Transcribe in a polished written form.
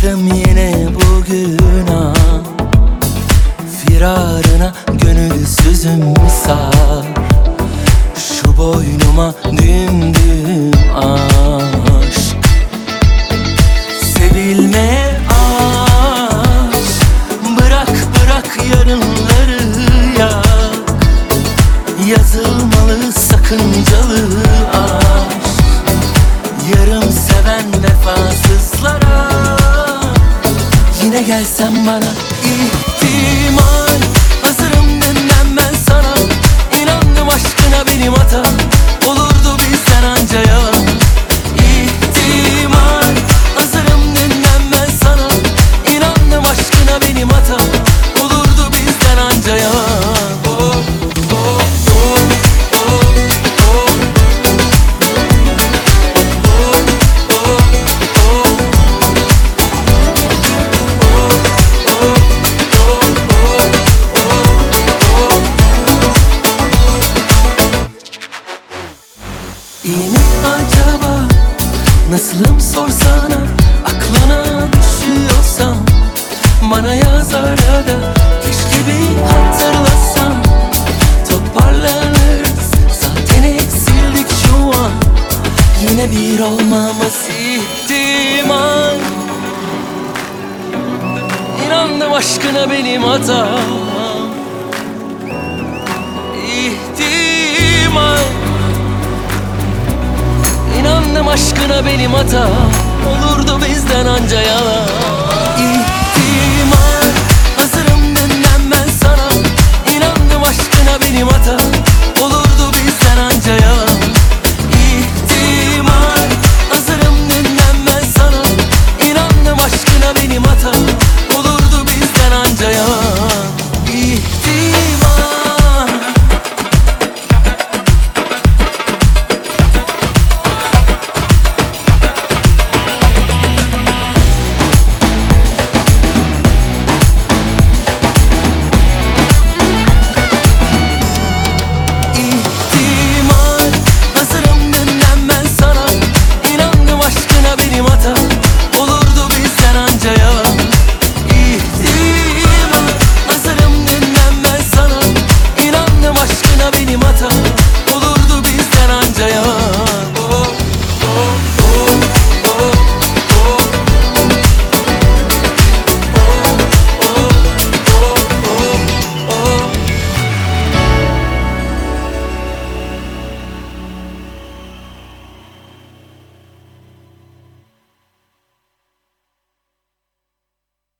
Düştüm yine bugün firarına, gönülsüzüm misal. Şu boynuma dümdüm aşk. Sevilme aşk, bırak bırak yarınları yak. Yazılmalı sakıncalı aşk. Yarım seven vefasızlara yine gelsen bana ihtimal. Hazırım demem ben sana, İnandım aşkına benim hata. Olurdu bizden anca yalan. İhtimal. Hazırım demem ben sana, İnandım aşkına benim hata. Olurdu bizden anca yalan. İyi mi acaba? Nasılım sorsana, aklına düşüyorsam bana yaz arada, keşke bir hatırlasam. Toparlanırız, zaten eksildik şu an. Yine bir olmamız ihtimal. İnandım aşkına benim hatam. İhtimal. İnandım aşkına benim hata. Olurdu bizden anca yalan.